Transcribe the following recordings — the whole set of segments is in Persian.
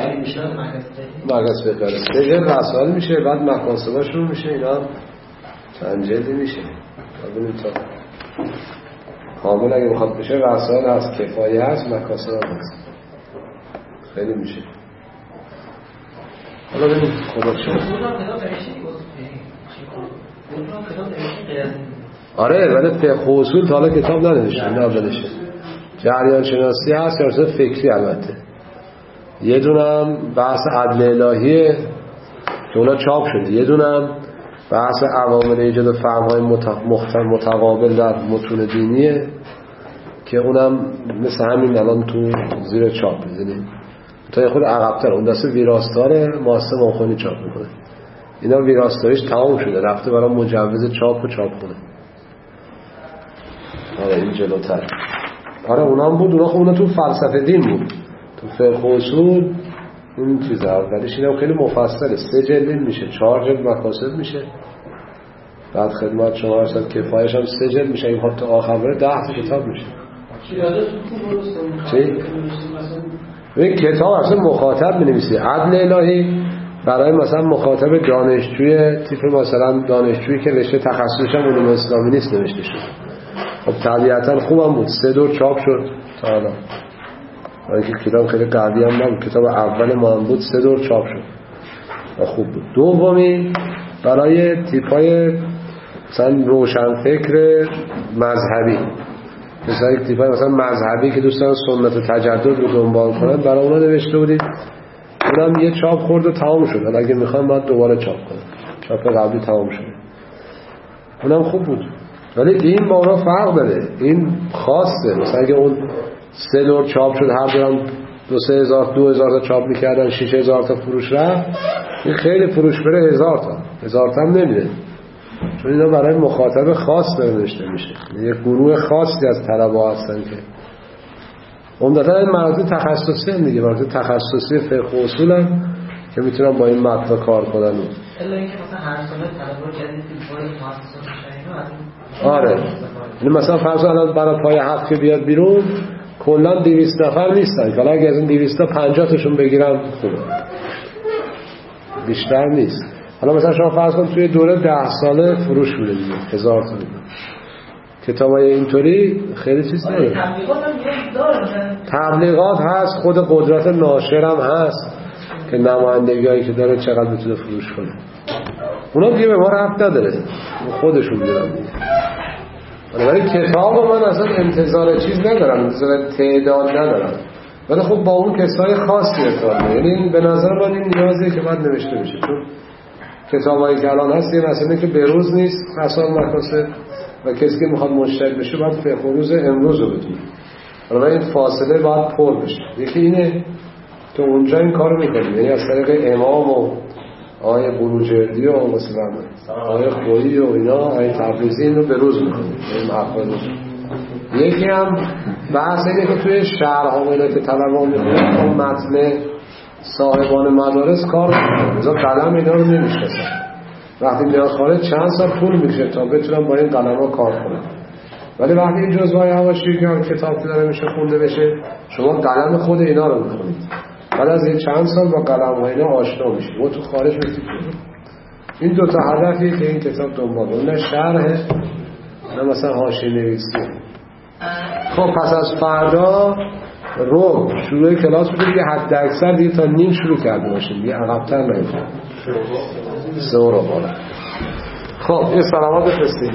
مرکز فقه سجل رسائل میشه، بعد مکاسباش رو میشه، اینا چند جلدی میشه ببینید تا کامل اگه بخواد بشه رسائل هست، کفایه هست، مکاسب هست، خیلی میشه. حالا ببینید خدا شد. آره ولی فقه و اصول تا حالا کتاب ننوشته، این اولشه. جریان شناسی هست یا اصول فکری البته. یه دونم بحث عدل الهیه که اونا چاپ شده، یه دونم بحث عوامل ایجاد فهم‌های متقابل در متون دینیه که اونم مثل همین الان تو زیر چاپ می‌زنه. تا خود عقب‌تر اون دسته ویراستار مؤسسه ماخونی چاپ می‌کنه. اینا ویراستاریش تمام شده، رفته برای مجوز چاپ و چاپ کنه. آره این جلوتر. آره اونا هم بود، اونا تو فلسفه دین بود. تو فقه و اصول این چیزا اولیش اینا خیلی مفصله، 3 جلد میشه، 4 جلد مکاسب میشه، بعد خدمت شما رسد کفایه‌اش هم 3 جلد میشه، این تا آخر بره 10 تا کتاب میشه. چی؟ این کتاب اصلا مخاطب می‌نویسه عدل الهی برای مثلا مخاطب دانشجوی تیپ مثلا دانشجویی که رشته تخصصش هم علوم اسلامی نیست نوشته شده. خب طبیعتاً خوبم بود، 3 دور چاپ شد تا حالا. اینکه کتاب خیلی قوی هم نبود، کتاب اول ما هم بود، 3 دور چاپ شد و خوب بود. دومی برای تیپای مثلا روشنفکر مذهبی، مثلا یک تیپای مثلا مذهبی که دوستان سنت و تجدد رو دنبال کنن، برای اونا نوشته بودیم. اونم یه چاپ خورد و تمام شد، حالا اگه میخوام باید دوباره چاپ کنم، چاپ قبلی تمام شد، اونم خوب بود. ولی این با اونا فرق داره، این خاصه. مثلا اگه اون 3 دور چاپ شد، هر دورم 2,000 تا چاپ میکردن، 6,000 تا فروش رفت، این خیلی فروش بره 1,000 تا هم نمیده، چون اینا برای مخاطب خاص نوشته میشه، یک گروه خاصی از طلبه هستن که عمدتاً این مراکز تخصصی هم دیگه، مراکز تخصصی فقه و اصول هم که میتونن با این متن کار کنن. الا اینکه مثلا هر سال طلبه جدید وارد مؤسسات میشن. آره یعنی مثلا فرض الان برای پای حق که بیاد بیرون کلا 200 نفر نیستن، حالا اگه از این 200 تا 50 تاشون بگیرن خوبه، بیشتر نیست. حالا مثلا شما فرض کن توی دوره 10 ساله فروش میده دیگه 1000 تا کتابای اینطوری خیلی چیز نداره. تبلیغات هم داره، تبلیغات هست، خود قدرت ناشر هم هست که نمایندگیایی که داره چقدر میتونه فروش کنه، اونا دیگه به ما ربط نداره، خودشون میدونن دیگه. ولی کتاب من اصلا انتظار چیز ندارم، انتظار تعداد ندارم، ولی خب با اون کسای خاصی ارتباط، یعنی به نظر من این نیازیه که باید نوشته بشه، چون کتابایی که الان هست یه مسئله که به روز نیست رسال مکاسب و کسی که میخواد مشترک بشه باید فقه روز امروز رو بدونه، حالا این فاصله باید پر بشه. یکی اینه تو اونجا این کارو میکنیم، یعنی از طریق امام و آیه بروجردی و مثلا آیه خویی و اینا، آیه تبریزی اینو به روز میکنیم این محفظ. یکی هم بحث اینه که توی شهرها و اینا که طلبه میکنیم اون متن صاحبان مدارس کار میکنیم، ازا قلم اینا رو نمیشنسن، وقتی میان خارج چند سال طول میکشه تا بتونن با این قلم ها کار کنن. ولی وقتی این جزوهای حواشی که کتاب که داره میشه خونده بشه، شما قلم خود اینا رو میخونید، بعد از این چند سال با قلم ها اینا آشنا میشید و تو خارج میتونید. این دوتا هدفیه که این کتاب دنبال کنه، نه شرحه نه مثلا حاشیه نویسی. خب پس از فردا رو شروع کلاس بودیم، یه حد اکثر دیگه تا نیم شروع کرده باشیم، یه عقب‌تر نمیشه 3 رو بالا. خب یه سلامات بفرستیم.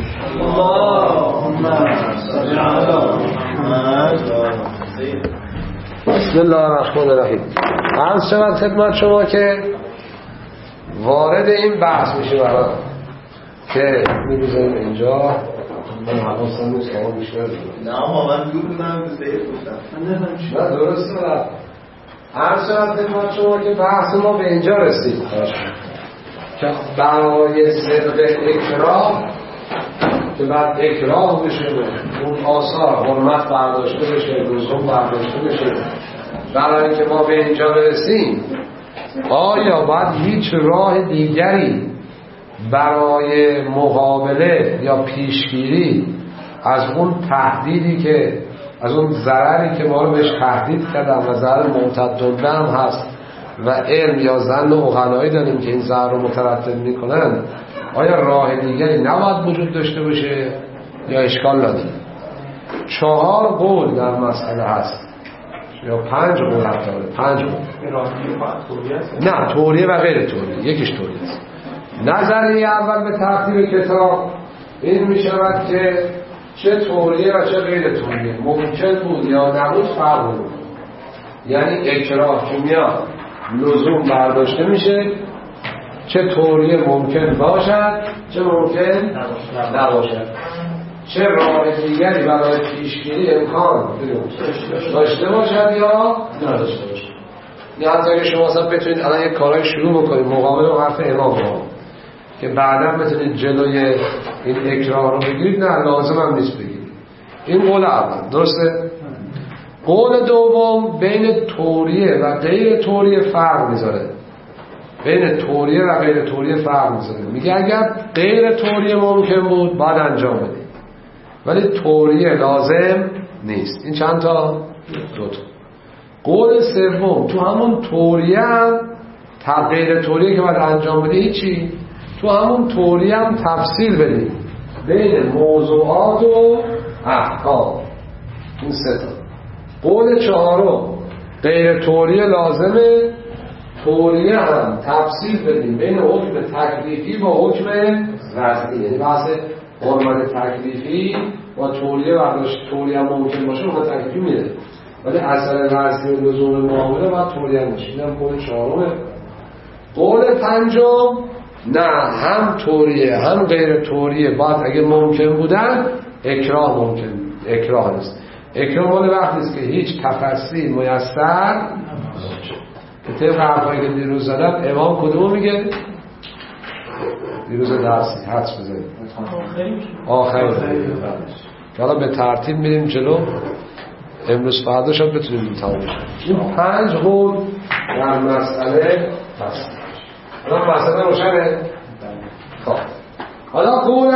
بسم الله الرحمن الرحیم. عرض شود خدمت شما که وارد این بحث میشیم الان که می‌بینیم اینجا من حواسم نیست که ما بیشتر نه ما من دور بودم به سیر گفتم نه درسته. عرض شود خدمت شما که بحث ما به اینجا رسید که برای صدق اکراه که بعد اکراه بشه، اون آثار حرمت برداشته بشه، لزوم برداشته بشه، برای اینکه ما به اینجا برسیم آیا باید هیچ راه دیگری برای مقابله یا پیشگیری از اون تهدیدی که از اون ضرری که ما رو بهش تهدید کردن و ضرر ممتدنده هم هست و علم یا ظن و عقلایی داریم که این ظاهر رو مترتب میکنن، آیا راه دیگری نباید وجود داشته باشه یا اشکال نداره؟ 4 قول در مسئله هست یا 5 قول حتی 5 قول. نه توریه و غیر توریه، یکیش توریه است. نظریه اول به ترتیب کتاب این می شود که چه توریه و چه غیر توریه ممکن بود یا نبود فرق بود. یعنی اکراه که میاد لزوم برداشته میشه، چه توریه ممکن باشد چه ممکن نباشد، چه راه دیگری برای پیشگیری امکان داشته باشد یا نداشته باشد. یا حتی اگه شما اصلا بتونید الان یک کارهای شروع بکنید مقابل و حرف امام که بعدا بتونید جلوی این اکراه رو بگیرید، نه لازم هم نیست بگیرید. این قول اول درسته؟ قول دوم بین توریه و غیر توریه فرق میذاره. بین توریه و غیر توریه فرق میذاره. میگه اگر غیر توریه ممکن بود باید انجام بدید، ولی توریه لازم نیست. این چند تا؟ 2 تا. قول سوم تو همون توریه هم غیر توریه که باید انجام بدید هیچی، تو همون توریه هم تفصیل بدید بین موضوعات و احکام. این 3 تا. قول 4 غیر توریه لازمه، توریه هم تفصیل بدیم بین حکم تکلیفی با حکم وضعی. یعنی بحث حرمت تکلیفی با توریه برداشت، توریه هم ممکن باشه حکم تکلیفی میره، ولی اثر وضعی و لزوم معامله باید توریه هم باشه. این هم قول 4. قول 5 نه هم توریه هم غیر توریه باید اگه ممکن بودن اکراه ممکن، اکراه نیست. اکراه مال وقتی است که هیچ تفصیل میسر که طبق حرفایی که دیروز زدم امام کدوم میگه؟ دیروز درسی حدس بزنید آخری که حالا به ترتیب میریم جلو، امروز فردا شد بتونیم تمام شد. این 5 قول در مسئله هست. حالا مسئله روشنه؟ خب حالا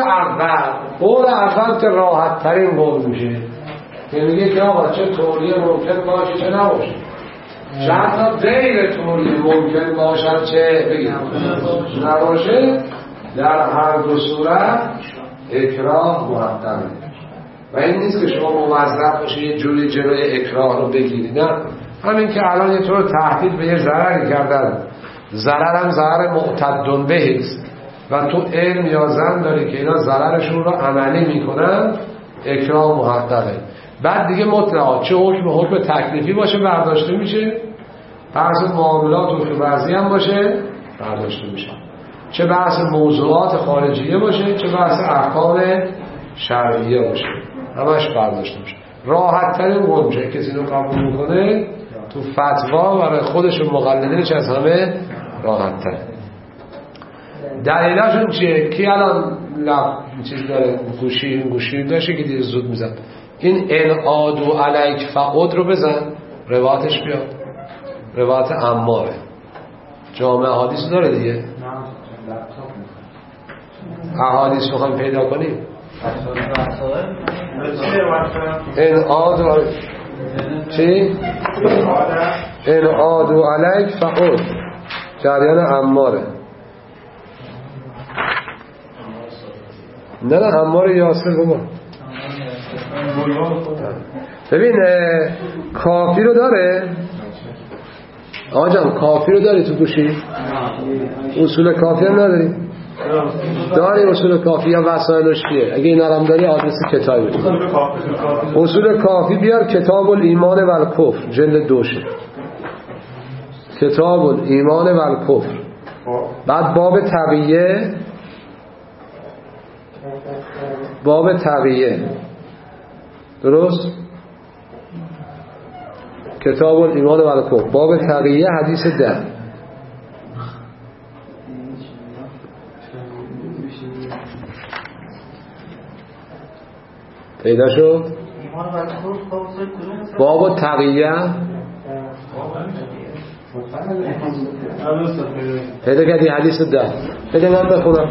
قول اول که راحت ترین قول میشه که میگه که آقا چه توریه ممکن باشه چه نباشه، چند تا غیر توریه ممکن باشد چه بگیم نباشه، در هر دو صورت اکراه محتمله. و این نیست که شما موظف باشید یه جوری جلوی اکراه رو بگیرید، نه، همین که الان یه طور تهدید به یه ضرری کردن، ضرر هم ضرر معتد به است و تو علم یا ظن داری که اینا ضررشون رو عملی میکنن، اکراه محققه. بعد دیگه مطلقا چه حکم تکلیفی باشه برداشته میشه، بحث معاملات و وضعی هم باشه برداشته میشه، چه بحث موضوعات خارجیه باشه چه بحث احکام شرعیه باشه همش برداشته میشه. راحت ترین قول میشه کسی رو قبول میکنه تو فتوا برای خودش و مقلدینش از همه راحت تر. دلیلاشون چیه؟ کی الان چیز داره گوشی داشته که دیر زود میزد این انعادو علیک فقد رو بزن روایتش بیاد، روایت عماره جامعه احادیث داره دیگه، احادیث رو هم پیدا کنیم انعادو چی؟ انعادو علیک فقد جریان عماره، نه عمار یاسر بابا. ببین کافی رو داره آقا جان، کافی رو داری تو گوشی؟ اصول کافی هم نداری؟ داری اصول کافی هم وسایلش چیه؟ اگه این هم داری آدرس کتابی اصول کافی بیار، کتاب الایمان و الکفر جلد 2 کتاب الایمان و الکفر، بعد باب تقیه درست؟ کتاب الایمان و الکفر باب تقیه حدیث 10 پیدا شد؟ باب تقیه پیدا کردی حدیث 10 بده من بخونم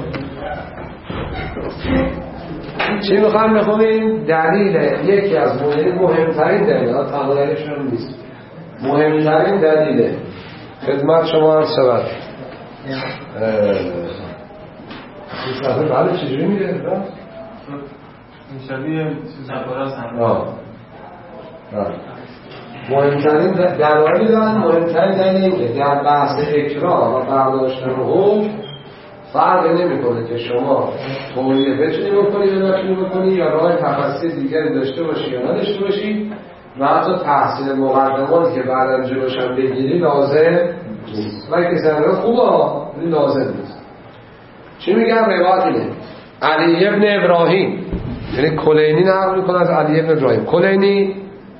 چی میخوام بخونیم؟ دلیل یکی از مهمترین دلیل ها تنها دلیلشون نیست، مهمترین دلیل خدمت شما هم سبت این صفحه بعد چجوری میره؟ این شبیه سفراست هم مهمترین دلایلی دارن. مهمترین دلیل این که در بحث اکراه و برداشتن حکم فرق نمی‌کنه که شما تولیه بتونی بکنی یا نتونی بکنی یا راه تفصیل دیگری داشته باشی یا نداشته باشی و حتی تحصیل مقدماتی که بعداً جلوش هم بگیری لازم نیست. ولی که زنده خوبه ولی لازم نیست. چی میگم؟ روایت اینه علی ابن ابراهیم، یعنی کلینی نقل میکنه از علی ابن ابراهیم. کلینی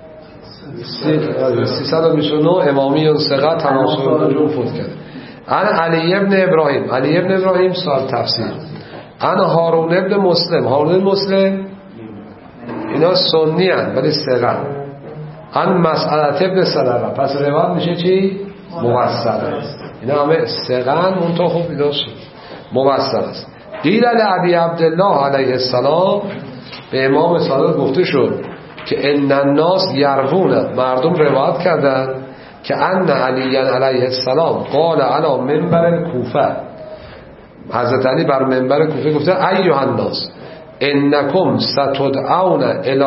329 امامی ثقه تناسل نجوم فوت کرده. انا علی ابن ابراهیم، علی ابن ابراهیم سال تفسیر. انا هارون ابن مسلم، هارون مسلم اینا سنی هستند ولی ثقه. ان مسئله ابن سلمه، پس روایت میشه چی؟ موصله. اینا همه ثقه منتها خوب اینا موصل است. قیل لابی عبدالله علیه السلام، به امام صادق گفته شد که ان الناس یروون، مردم روایت کردند که ان علی علیه السلام قال علی منبر کوفه، حضرت علی بر منبر کوفه گفته ایها الناس انکم ستدعون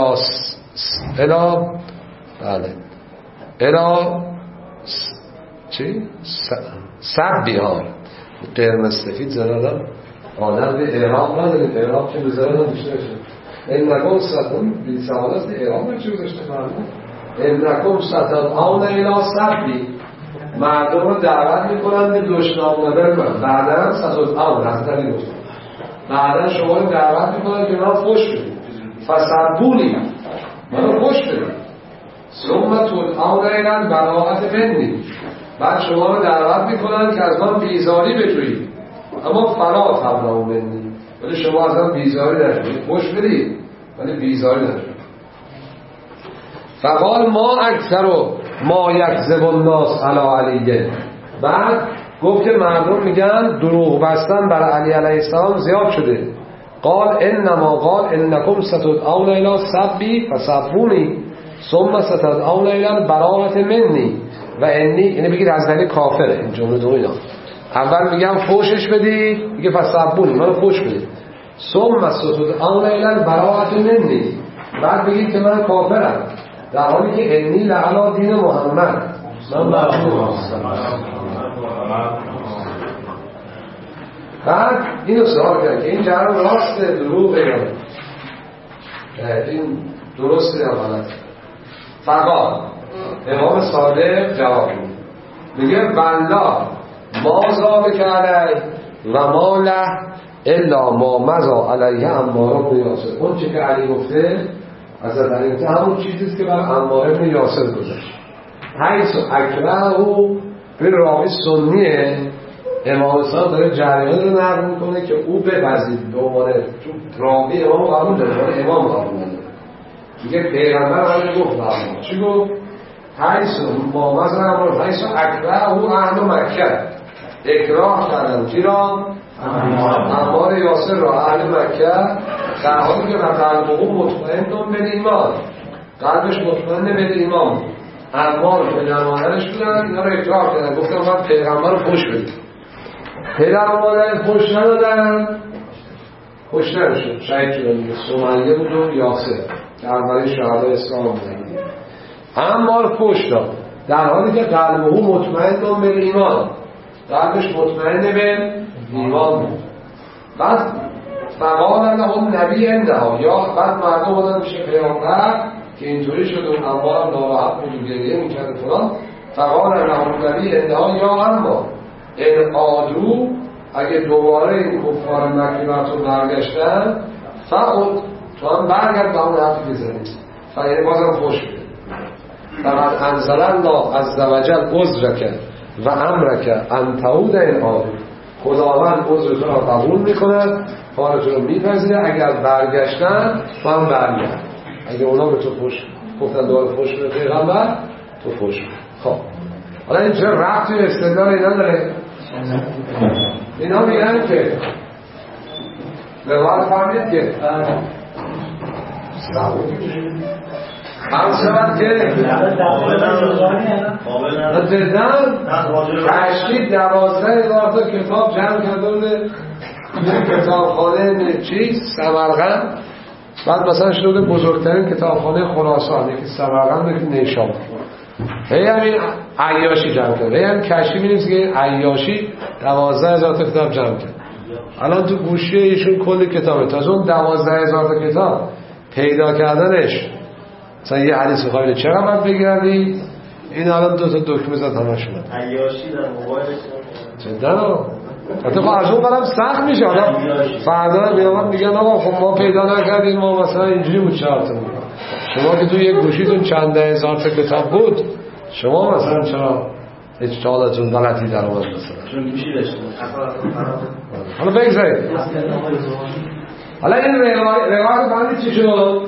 الی چی؟ سبیها قرمز سفید زدن آدم به اعراب نداریم، اعراب که بزرد نمیشه انکم ستدعون بی سوالات اعراب نمیشه گذاشته مردم انکم ستدعون الی سبی، مردم رو دعوت میکنن به دشنام نبر من. بعدا ستدعون حضرت علی گفت بعدا شما رو دعوت میکنن که من خوش بدید فسبونی، من خوش بدید ثم تدعون الی براءت منی، بعد شما رو دعوت میکنن که از من بیزاری بجویید اما فلا تبرئوا منی، ولی شما از من بیزاری نجویید، خوش بدید ولی بیزاری نجویید. فقال ما اکثر ما یکذب الناس علی علیه، بعد گفت که مردم میگن دروغ بستن برای علی علیه السلام زیاد شده. قال انما قال انکم ستدعون الی سبی فسبونی ثم ستدعون الی براءت منی و انی، یعنی بگید از دلیل کافره. این جمله دو اینا، اول میگم فوشش بدید، میگه فسبونی منو فوش بدید، ثم ستدعون الی براءت منی، بعد بگید که من کافرم، در حالی که انی لعلی دین محمد، من بر بعد اینو سوال کرد که این جرم راسته دروغه یا این درسته یا غلطه. فقال امام صادق جواب میگه والله ما ذالک علی و ما له الا ما مضى علیه عمار بن یاسر. اون چه که علی گفته حضرت علی گفته همون چیزیست که بر عمار بن یاسر گذشت. حیث اکرهه به راوی سنیه، امام صادق داره جریان رو نقل میکنه که او بپذید به عنوان، چون راوی امام قبول داره امام قبول نداره، میگه پیغمبر همین گفت قبول. چی گفت؟ حیث مامز نمون حیث اکرهه اهل مکه، اکراه کردن کی را؟ عمار یاسر را اهل مکه، در حالی که قلبه مطمئن به ایمان، قلبش مطمئن به ایمان، عمار به نمانرش بودن، اینا رو اکراه کردن، گفتن من پیغمبر رو خوش بدید. پیغمبر خوش ندادن، خوش نشد، شهید شدن. سمیه بود و یاسر که اولی شهدای اسلام بودن. عمار خوش داد در حالی که قلبه مطمئن به ایمان، قلبش مطمئن به ایمان بود. بعد فقال لهم نبی انها، یا بعد مردم بودن میشه پیغمبر که اینطوری شد و عمار ناراحت بود و گریه میکرد فلان. فقال لهم نبی انها یا عمار ان عادوا، اگه دوباره این کفار مکه براتون برگشتن فقط تو هم برگرد به همون حرفی بزنید، فیعنی بازم خوش بده. فقط انزل الله عز وجل عذرک و امرک ان تعود این عادوا، خداوند عذر تو را قبول میکند، کارتون رو میپذیره، اگر برگشتن تو هم برگرد. اگه اونا به تو خوش گفتن دوباره خوش بده پیغمبر، تو خوش بده. خب حالا این چه ربطی به استدلال اینا داره؟ اینا میگن که به وارد فرمید که هم شود که جدن تشکیل 12,000 تا کتاب جمع کرده بوده کتابخانه چیز سمرقند. بعد مثلا شده بزرگترین کتابخانه خراسان، یکی سمرقند یکی نیشابور. هی همین عیاشی جمع کرده، هی همین کشی می‌نویسه که عیاشی 12,000 تا کتاب جمع کرد. الان تو گوشی ایشون کلی کتابه. تا اون 12,000 تا کتاب پیدا کردنش مثلا یه حدیث بخاری چقدر باید بگردی؟ این الان 2 تا دکمه زد همه شده عیاشی در موبایلش چندن حتی خب از اون قدم سخت میشه. حالا فردا میامد میگن آقا خب ما پیدا نکردیم، ما مثلا اینجوری بود چهارتون. شما که تو یک گوشیتون چند 10,000 تا کتاب بود، شما مثلا چرا اجتهادتون غلطی در اومد مثلا؟ چون گوشی داشتیم. حالا بگذارید. حالا این روایت بندی چی شد؟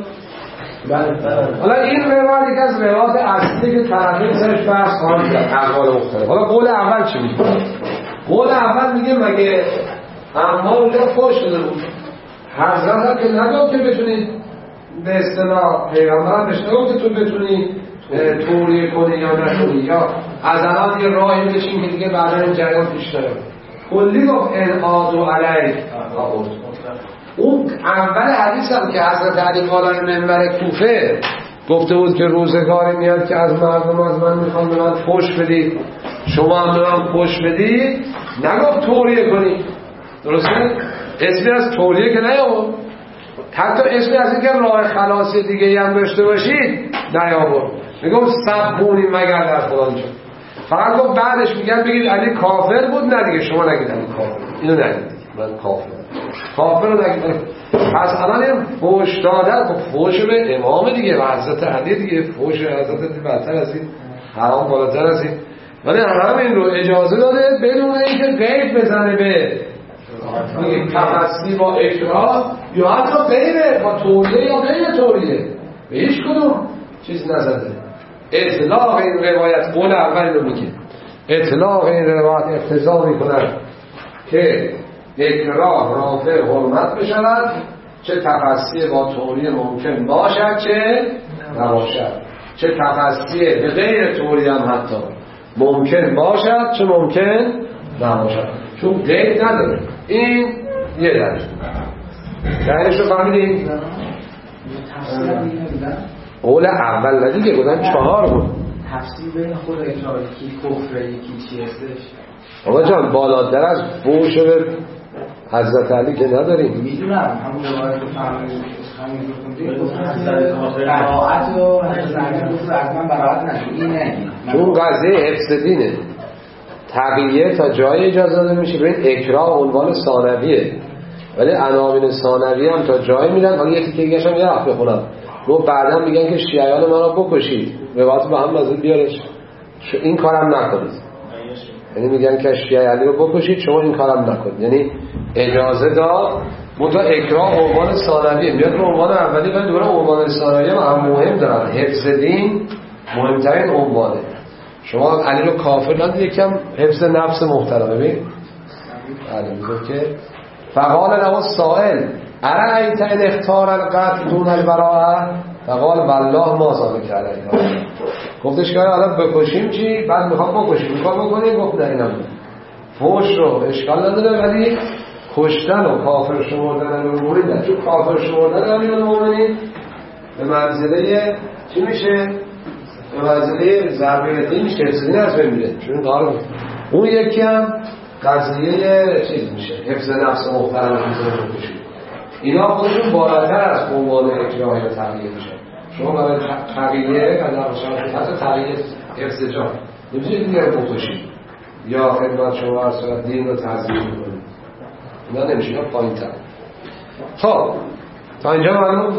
حالا این روایت یک از روایت اصلی که طرفین سرش بحث خواهند کرد، اقوال مختلف. حالا قول اول چی میگه؟ قول اول میگه مگه اما اونجا فوش شده بود، حضرت هم که نگفت که بتونید به اصطلاح پیغمبر بهش نگفت که تو بتونی توریه کنی یا نکنی، یا از الان یه راهی بشین که دیگه بعدا این جریان پیش داره. کلی گفت انعاد و علیه آورد. اون اول حدیث هم که حضرت علی بالای منبر کوفه گفته بود که روزگاری میاد که از مردم از من میخوام به من فوش بدید، شما هم به من فوش بدید، نگفت توریه کنید. درسته؟ اسمی از توریه که نیاورد، حتی اسمی از اینکه راه خلاصی دیگه هم داشته باشید نیاورد. میگفت سبونی مگر در فلان جا. فقط گفت بعدش میگن بگید علی کافر بود، نه دیگه شما نگید علی کافر، اینو نگید من کافر رو نگید. پس الان این فوش دادن، خب فوش به امام دیگه و حضرت علی دیگه، فوش حضرت علی بدتر از این، حرام بالاتر از این. ولی همین رو اجازه داده بدون اینکه قید بزنه به تفصیل با اکراه یا حتی غیره با توریه یا غیر توریه، به هیچ کدوم چیز نزده. اطلاق این روایت قول اول رو میگه، اطلاق این روایت اقتضا میکنه که اکراه رافع حرمت بشود، چه تفصیل با توریه ممکن باشد چه نباشد، چه تفصیل به غیر توریه هم حتی ممکن باشد چه ممکن نباشد، چون قید نداره. این یه درش درش رو فهمیدیم. قول اول ندیگه بودن 4 بود. تفسیر بین خود اکراه کی کفره یکی چی هستش. آقا جان بالاتر از فوش به حضرت علی که نداریم. میدونم همون روایت رو فهمیدیم، همین گفتم براعت و حضرت براعت نشه. چون قضیه حفظ دینه، تقیه تا جای اجازه داده میشه. ببین اکراه عنوان ثانویه، ولی عناوین ثانویه هم تا جای میدن. حالا یکی که دیگه هم یه رفت بخونم رو بعدا میگن که شیعیان من رو بکشید، روایت با هم نازل بیارش، این کارم نکنید. یعنی میگن که شیعه علی رو بکشید، شما این کارم نکنید. یعنی اجازه داد. منتها اکراه عنوان ثانویه میاد رو عنوان اولی، ولی دوباره عنوان ثانویه هم مهم دارن. حفظ دین مهمترین عنوانه. شما علی رو کافر ندید، یکم حفظ نفس محترم. ببین علی میگه که فقال له السائل ارأیت ان اختار القتل دون البراءه، فقال والله ما ذلک علیه. گفتش که حالا بکشیم چی؟ بعد میخوام بکشیم، میخوام بکنیم. گفت نه اینم فوش رو اشکال نداره، ولی کشتن و کافر شمردن رو مورد، چون کافر شمردن امیران المؤمنین به منزله چی میشه؟ به منزله ضربیتی میشه، حفظ دین از بین میره. چون دارم اون یکی هم قضیه چیز میشه، حفظ نفس محترم میشه. اینا خودشون بالاتر از عنوان اکراه یا تقیه میشه. شما برای تقیه حتی تقیه حفظ جان نمیشه دیگه رو بکشید یا خدمت شما هر صورت دین رو تضییح کنید، اینا نمیشه، اینا پایین تر. خب تا اینجا معلوم.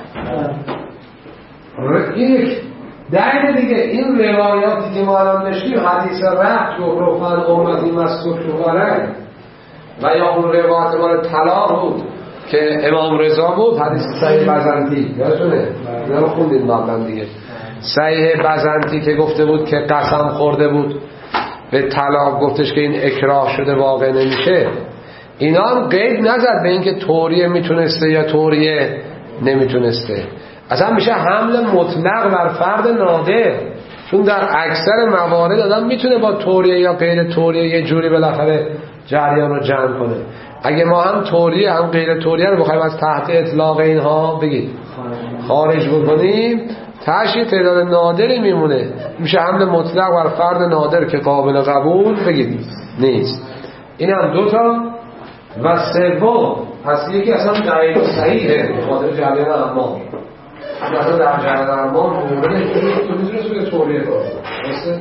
یک دلیل دیگه این روایاتی که ما الان داشتیم، حدیث رفت و رفعن امتی مسکوت علیه و یا اون روایت مال طلاق بود که امام رضا بود، حدیث صحیح بزنطی یادتونه؟ اینا رو خوندیم قبلا دیگه. صحیح بزنطی که گفته بود که قسم خورده بود به طلاق، گفتش که این اکراه شده واقع نمیشه. اینا هم قید نزد به اینکه توریه میتونسته یا توریه نمیتونسته. اصلا میشه حمل مطلق بر فرد نادر، چون در اکثر موارد آدم میتونه با توریه یا غیر توریه یه جوری بالاخره جریان رو جمع کنه. اگه ما هم توریه هم غیر توریه رو بخوایم از تحت اطلاق اینها بگید خارج بکنیم، تشریح تعداد نادری میمونه، میشه حمل مطلق بر فرد نادر که قابل قبول بگید نیست. این هم دوتا. و سوم پس یکی اصلا دلیل صحیحه خاطر جریان اعمال، اصلا در جریان اعمال مورد میتونه سوی توریه باشه.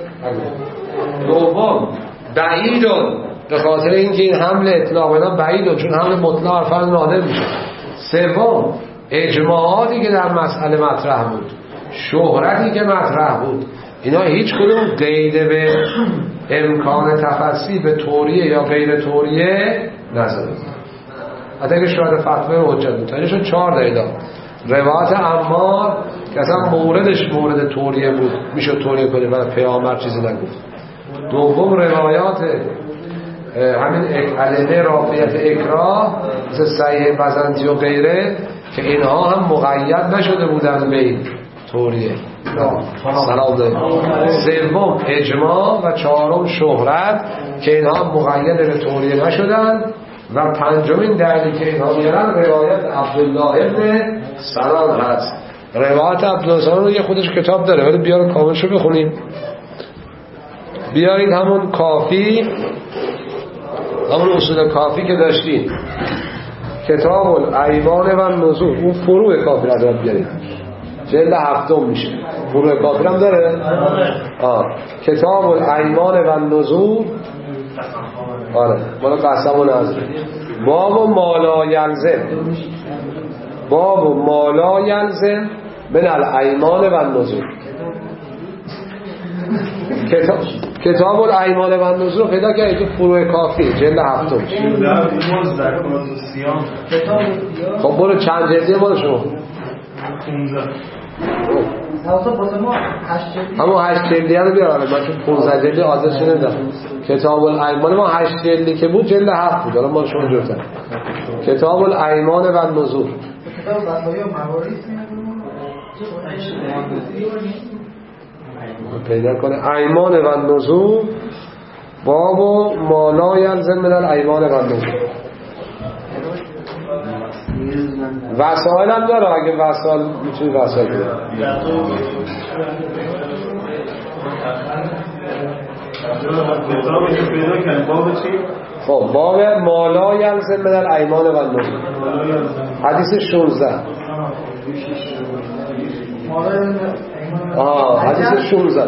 دوم بعیدون، به خاطر اینکه این حمل اطلاق اینا بعیدون، چون حمل مطلق بر فرد نادر میشه. سوم اجماعاتی که در مسئله مطرح بود، شهرتی که مطرح بود، اینا هیچ کدوم قید به امکان تفصیل به توریه یا غیر توریه نزده. حتی که شاید فتوی حجت بود اینشون 4 دلیل. روایت عمار که اصلا موردش مورد توریه بود، میشه توریه کنه ولی پیامبر چیزی نگفت. دوم روایات همین علله رافعیت اکراه مثل صحیح بزنتی و غیره که اینها هم مقید نشده بودن به توریه. سلام داریم. سوم اجماع و چهارم شهرت که اینها هم مقید به توریه نشدن. و پنجمین دلیلی که اینها میارن روایت عبدالله ابن سلام هست. روایت عبدالله سلام رو یه خودش کتاب داره ولی بیار کاملشو بخونیم. بیارید همون کافی، همون اصول کافی که داشتیم، کتاب الایمان و نزول، اون فروع کافی رو بیارید، جلد 7 میشه. فروع کافی هم داره؟ کتاب الایمان و نزول. آره مالا قسم و نظر. باب مالا یلزم، باب مالا یلزم من الایمان و نزول. کتاب الایمان و نزول پیدا کردید تو فروع کافی جلد 7. خب برو چند جلدیه مال شما؟ 15. همون 8 جلدیه رو بیار. من چون 15 جلدی آدرس نمیدم. کتاب الایمان ما 8 جلدی که بود جلد 7 بود. الان ما شما جورتر. کتاب الایمان و نزول. کتاب وصایای و مواریث پیدا کنه. ایمان و نزول، باب مالا یلزم من الایمان و نزول. وسائل هم داره، اگه وسائل میتونی وسائل بده. خب باب مالا یلزم من الایمان و نزول، حدیث 16. حدیث 16.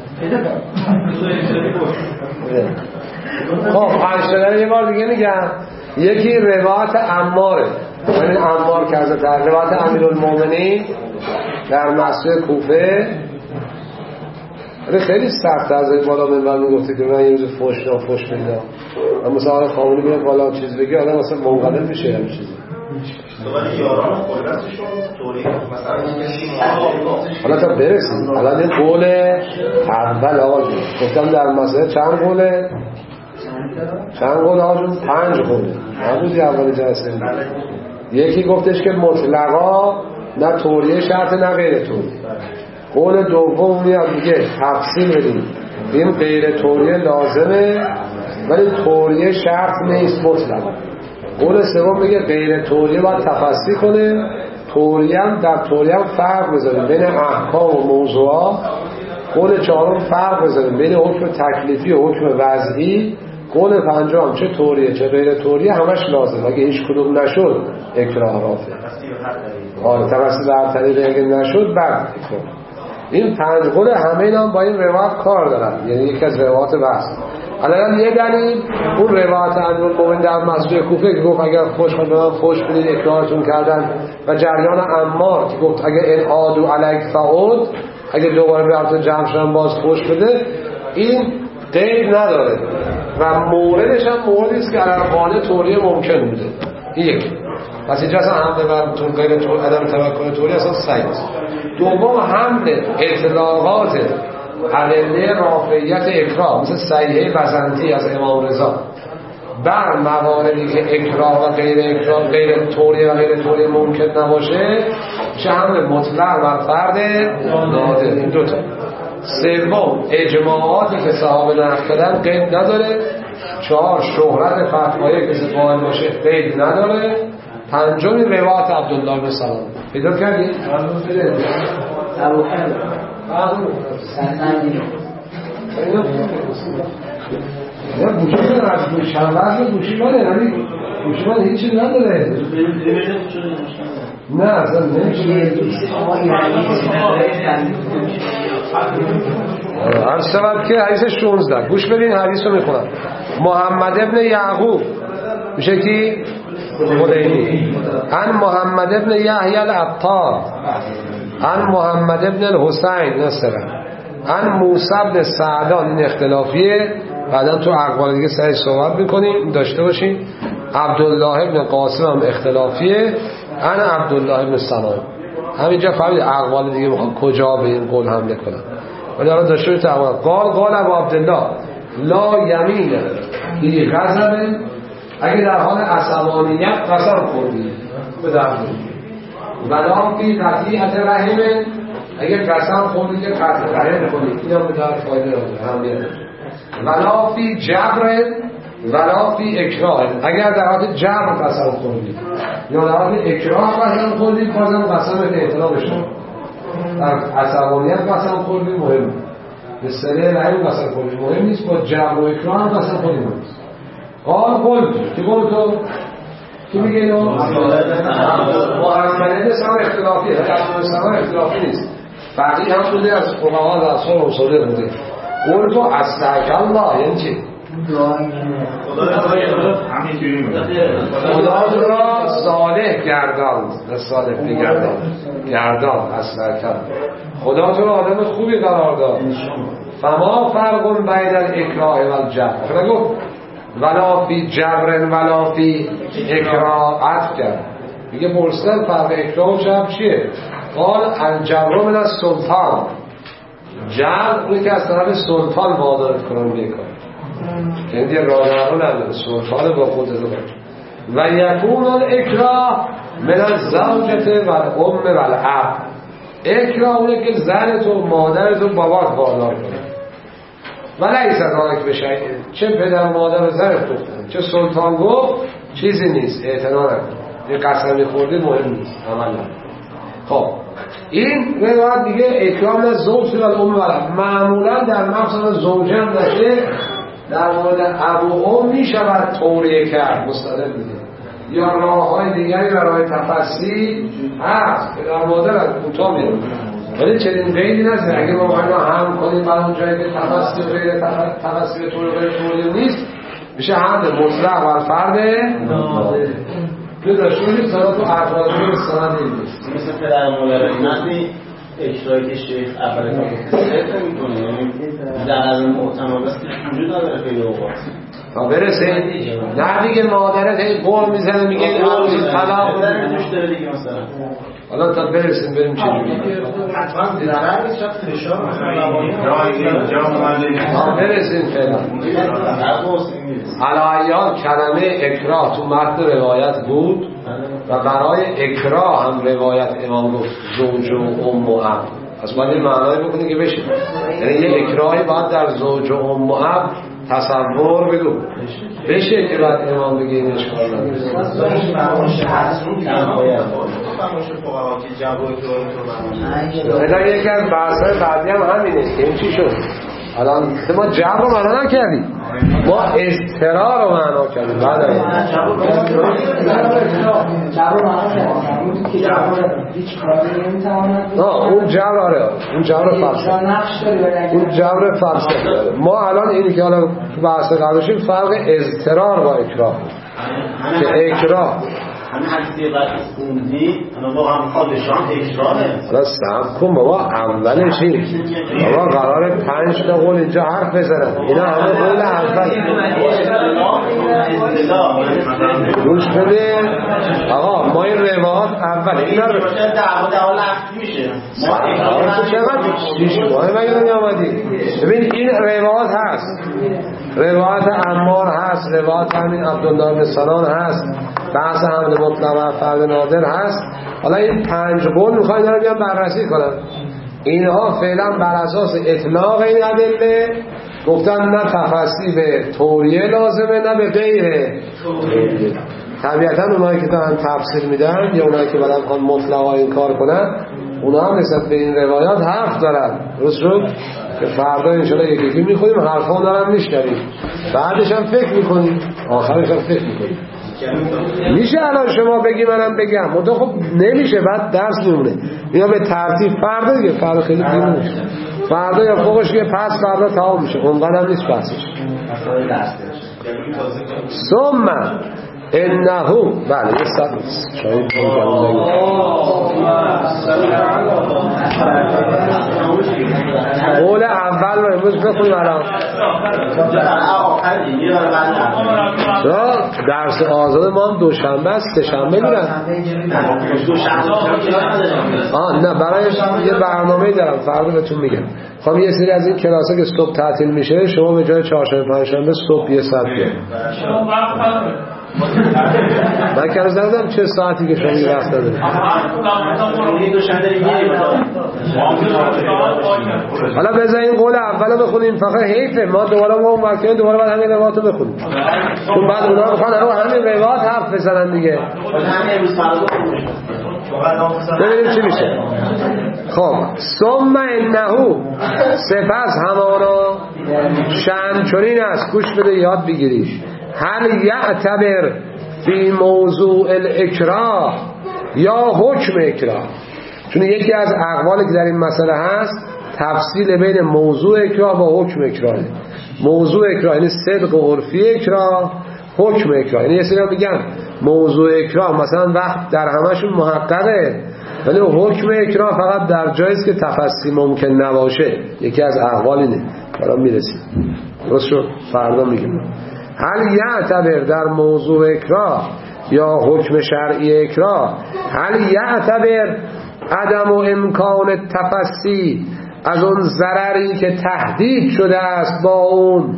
خب 8 یه بار دیگه میگم. یکی روایت عماره، یعنی عمار که از روایت امیرالمومنین در مسجد کوفه. خیلی سخت از بالا منبر میگفته که من یه روز فوش میدم، اما مثلا خامنه‌ای میاد بالا چیز بگه آدم مثلا منقلب میشه همین چیزی. ولی یاران خلقتشون طوری مثلا حالا تا برسیم. الان این قول اول آقا جون گفتم در مسئله چند قوله؟ چند قول آقا جون؟ 5 قوله. نبودی اول جلسه. یکی گفتش که مطلقا نه توریه شرط نه غیر توریه. قول دوم میاد میگه تفصیل بدیم این غیر توریه لازمه ولی توریه شرط نیست مطلقا. قول سوم میگه غیر توریه باید تفصیل کنه، توریه هم در توریه هم فرق بذاریم بین احکام و موضوعات. قول چهارم فرق بذاریم بین حکم تکلیفی و حکم وضعی. قول پنجم چه توریه چه غیر توریه همش لازم، اگه هیچ کدوم نشد اکراه رافعه. آره توسط هر طریقی اگه نشد بعد اکراه. این 5 قول همه اینا با این روایت کار دارن، یعنی یکی از روایات بحث. الان یه دلیل اون روایت امیرالمومنین در مسجد کوفه که گفت اگر خوش به من خوش بدید اکراهتون کردن، و جریان عمار که گفت اگر انعادوا علیک فعود، اگر دوباره براتون جمع شدن باز خوش بده. این قید نداره و موردش هم موردی است که علاقانه توریه ممکن بوده. این یک. پس اینجا اصلا حمله بر غیر توریه، عدم تمکن توریه اصلا صحیح است. دوم حمله اطلاقات علله رافعیت اکراه مثل صحیحه بزنتی از امام رضا بر مواردی که اکراه و غیر اکراه، غیر طوری و غیر طوری ممکن نباشه میشه حمل مطلق بر فرد نادر. این دوتا. سوم اجماعاتی که صحابه نقل کردن قید نداره. 4 شهرت فتوای کسی قائل باشه قید نداره. 5 روایت عبدالله بن سلام. پیدا کردی؟ یا گوشی نداره، شنبه گوشی نداره، گوشی من هیچی نداره. نه اصلا نمیشه. عرض شود که حدیث 16 گوش بدین، حدیث رو میخونم. محمد ابن یعقوب میشه کی؟ خدیمی. عن محمد ابن یحیی العطار عن محمد ابن الحسین نصره عن موسی ابن سعدان. این اختلافیه، بعدا تو اقوال دیگه سعی صحبت میکنیم داشته باشیم. عبدالله ابن قاسم هم اختلافیه. عن عبدالله ابن سلام. همینجا فهمید اقوال دیگه میخوام کجا به این قول حمله کنم، ولی الان داشته باشید اقوال. قال ابو عبدالله لا یمین فی غضب، اگه در حال عصبانیت قسم خوردی به درد ولا فی قطیعت رحم، اگه قسم خوردی که قطع رحم کنی اینا به درد فایده نداره اهمیت. ولا فی جبر ولا فی اکراه، اگر در حالت جبر قسم خوردی یا در حالت اکراه قسم خوردی بازم قسمت احترام بشه. در عصبانیت قسم خوردی مهم، به صله رحم قسم خوردی مهم نیست، با جبر و اکراه هم قسم خوردی مهم نیست. قول کی قول تو کی میگه اینو؟ محمد سلام اختلافیه، سلام اختلافی نیست. بقیه هم بوده از فقها و اصحاب اصولی بوده. قول تو استغفر الله یعنی چی؟ خدا را صالح گرداند، نه صالح گرداند استغفر. خدا تو را آدم خوبی قرار داد. فما فرق بین الاکراه و الجبر. خدا گفت ولا فی جبر ولا فی اکراه. عطف کرد میگه مرسل فرق اکراه و جبر چیه؟ قال الجبر من السلطان. جبر اونی که از طرف سلطان وادارت کنن بیکار، یعنی راهنما نداره، سلطان با قدرت باشه. و یکون الاکراه من الزوجة و الام و الاب. اکراه اونه که زن تو مادر تو بابات وادار کنه. ولی ایسا رایک بشه چه پدر مادر و زن تو چه سلطان گفت چیزی نیست، اعتنا نکن. یه قسمی خوردی مهم نیست، عمل نکن. خب این روایت دیگه اکرام نه زوج و الام و الاب. معمولا در مقصد زوجه هم نشه، در مورد ابو ام میشود توریه کرد مستدل میده، یا راه های دیگری برای تفصیل هست که در مادر از کوتاه میره، ولی چنین قیدی نست. اگه ما باید هم کنیم برای اون جایی که تفصیل غیر تفصیل طوری نیست میشه هم مطلق بر فرد نادر. دو داشتونی سالا تو افرادی به سند این نیست. مثل پدر مادر نزدی اکرایی که شیخ اول کافی میکنه، یعنی در از معتمد است وجود نداره خیلی اوقات تا برسه نه دیگه مادرت هی قول میزنه میگه این عروضی طلاق دوش داره دیگه مثلا. حالا تا برسیم بریم چه جوری حتما ضرر نیست، فشار برسیم فعلا. علایان کلمه اکراه تو متن روایت بود و برای اکراه هم روایت امام گفت زوج و ام و اب. پس باید این معنایی بکنی که بشه، یعنی یه اکراهی باید در زوج و ام و اب تصور بگو بشه که بعد امام بگه این اشکال نداره. مثلا یکی از بحث‌های بعدی هم همینه که این چی شد؟ الان ما جبر رو معنا نکردیم، ما اضطرار رو معنا کردیم. بعد اون جبر آره، اون جبر فلسفه، اون جبر فلسفه. ما الان اینی که حالا تو بحث قبلشیم فرق اضطرار با اکراه، که اکراه همین حدیثی بعد خوندی اما واقعا خودشان اکراهه. حالا صبر کن بابا، اولشی بابا قراره 5 تا قول اینجا حرف بزنن، اینا همه قول اول. روش بده آقا، ما این روایات اول اینا رو دعوا لفظی میشه. ما چقدر 6 ماه مگه نمی‌آمدی؟ ببین این روایات هست، روایت عمار هست، هست، روایت همین عبدالله بن سنان هست، بحث حمل مطلق و فرد نادر هست. حالا این 5 قول میخوان اینا رو بیان بررسی کنن. اینها فعلا بر اساس اطلاق این ادله گفتن نه تفصیل به توریه لازمه نه به غیر توریه. طبیعتا اونایی که دارن تفسیر میدن یا اونایی که بعداً میخوان مطلقا این کار کنن، اونا هم نسبت به این روایات حرف دارن. درست شد که فردا انشالله یکی میخونیم حرفا دارن میشنویم، بعدش هم فکر میکنیم، آخرش هم فکر میکنیم. میشه الان شما بگی منم بگم منطقه خب نمیشه، بعد درس میمونه. اینا به ترتیب فردا دیگه، فردا خیلی دیر میشه، فردا یا فوقش که پس فردا تمام میشه، اونقدر هم نیست پسش. ثم انهو بله یه صد شاید قول اول رو امروز بخونیم. الان درس آزاد ما هم دوشنبه است، سه‌شنبه میرن. نه برای یه برنامه دارم فردا بهتون میگم. خب یه سری از این کلاسا که صبح تعطیل میشه شما به جای چهارشنبه پنجشنبه صبح یه ساعت بیاید. من که از دادم چه ساعتی که شما یه وقت دارید. حالا بذارین قول اولو بخونیم، فقط حیفه ما دوباره ما اون وقتی دوباره بعد همین روایاتو بخونیم، چون بعد اونا میخوان همین روایات حرف بزنن دیگه. ببینیم چی میشه. خب ثم انهو سپس همانا شأن چنین است، گوش بده یاد بگیریش. هل یعتبر فی موضوع الاکراه یا حکم اکراه؟ چون یکی از اقوالی که در این مسئله هست تفصیل بین موضوع اکراه و حکم اکراه. موضوع اکراه یعنی صدق و عرفی اکراه، حکم اکراه یعنی یه سری میگن موضوع اکراه مثلا وقت در همشون محققه، ولی حکم اکراه فقط در جایی است که تفصیل ممکن نباشه. یکی از اقوال اینه، حالا میرسیم. درست شد؟ فردا میگیم. هل یعتبر در موضوع اکراه یا حکم شرعی اکراه، هل یعتبر عدم و امکان تفصیل از اون ضرری که تهدید شده است با اون